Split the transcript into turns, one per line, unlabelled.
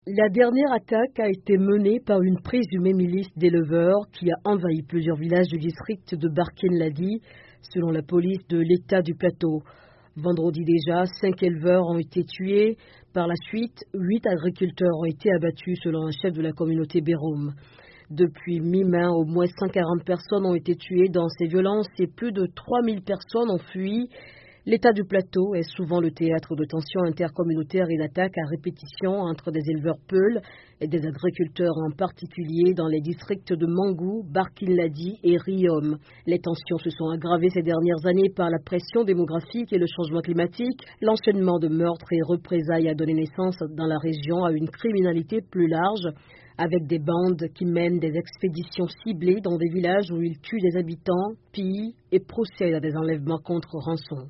La dernière attaque a été menée par une présumée milice d'éleveurs qui a envahi plusieurs villages du district de Barkin Ladi, selon la police de l'État du Plateau. Vendredi déjà, 5 éleveurs ont été tués. Par la suite, 8 agriculteurs ont été abattus selon un chef de la communauté Béroum. Depuis mi-mai, au moins 140 personnes ont été tuées dans ces violences et plus de 3000 personnes ont fui. L'État du Plateau est souvent le théâtre de tensions intercommunautaires et d'attaques à répétition entre des éleveurs peuls et des agriculteurs, en particulier dans les districts de Mangou, Barkin Ladi et Riom. Les tensions se sont aggravées ces dernières années par la pression démographique et le changement climatique. L'enchaînement de meurtres et représailles a donné naissance dans la région à une criminalité plus large, avec des bandes qui mènent des expéditions ciblées dans des villages où ils tuent des habitants, pillent et procèdent à des enlèvements contre rançon.